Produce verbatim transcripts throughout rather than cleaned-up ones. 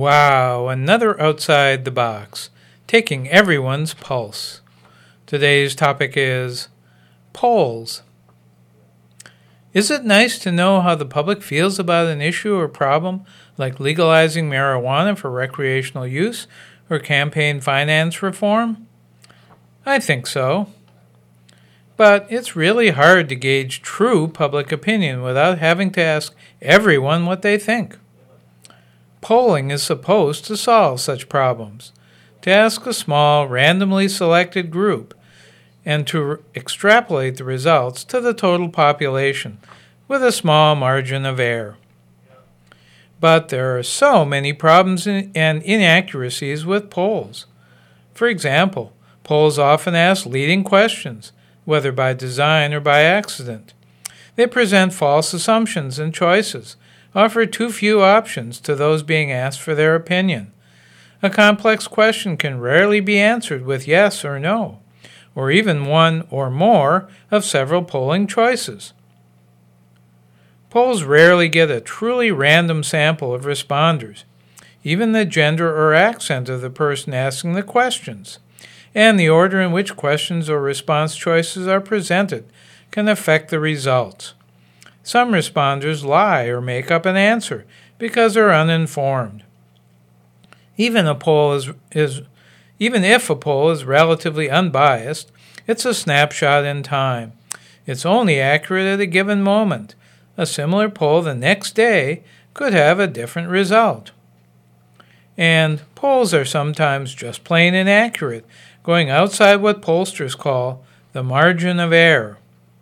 Wow, another outside the box, taking everyone's pulse. Today's topic is polls. Is it nice to know how the public feels about an issue or problem, like legalizing marijuana for recreational use or campaign finance reform? I think so. But it's really hard to gauge true public opinion without having to ask everyone what they think. Polling is supposed to solve such problems, to ask a small, randomly selected group, and to re- extrapolate the results to the total population with a small margin of error. But there are so many problems in- and inaccuracies with polls. For example, polls often ask leading questions, whether by design or by accident. They present false assumptions and choices, offer too few options to those being asked for their opinion. A complex question can rarely be answered with yes or no, or even one or more of several polling choices. Polls rarely get a truly random sample of responders, even the gender or accent of the person asking the questions, and the order in which questions or response choices are presented can affect the results. Some responders lie or make up an answer because they're uninformed. Even a poll is, is even if a poll is relatively unbiased, it's a snapshot in time. It's only accurate at a given moment. A similar poll the next day could have a different result. And polls are sometimes just plain inaccurate, going outside what pollsters call the margin of error.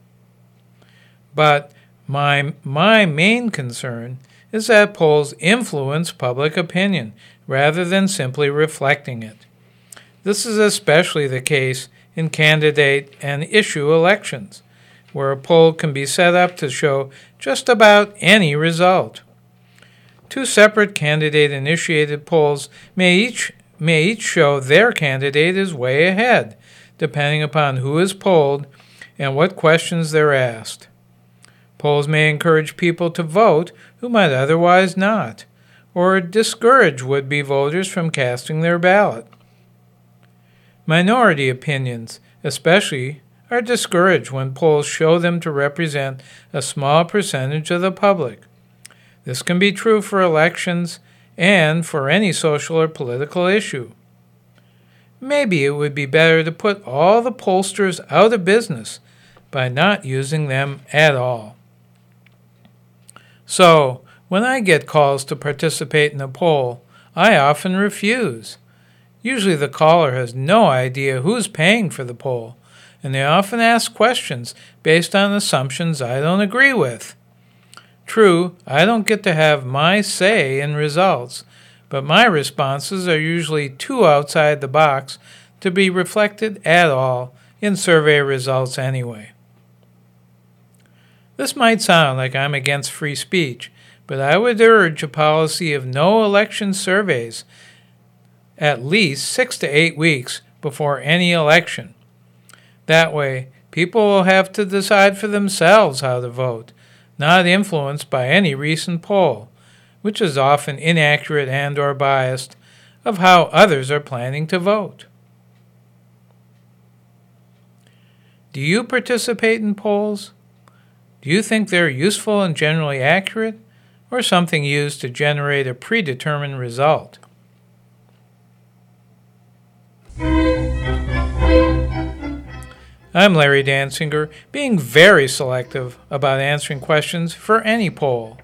But My, my main concern is that polls influence public opinion rather than simply reflecting it. This is especially the case in candidate and issue elections, where a poll can be set up to show just about any result. Two separate candidate-initiated polls may each, may each show their candidate is way ahead, depending upon who is polled and what questions they're asked. Polls may encourage people to vote who might otherwise not, or discourage would-be voters from casting their ballot. Minority opinions, especially, are discouraged when polls show them to represent a small percentage of the public. This can be true for elections and for any social or political issue. Maybe it would be better to put all the pollsters out of business by not using them at all. So, when I get calls to participate in a poll, I often refuse. Usually the caller has no idea who's paying for the poll, and they often ask questions based on assumptions I don't agree with. True, I don't get to have my say in results, but my responses are usually too outside the box to be reflected at all in survey results anyway. This might sound like I'm against free speech, but I would urge a policy of no election surveys at least six to eight weeks before any election. That way, people will have to decide for themselves how to vote, not influenced by any recent poll, which is often inaccurate and or biased, of how others are planning to vote. Do you participate in polls? Do you think they're useful and generally accurate, or something used to generate a predetermined result? I'm Larry Dansinger, being very selective about answering questions for any poll.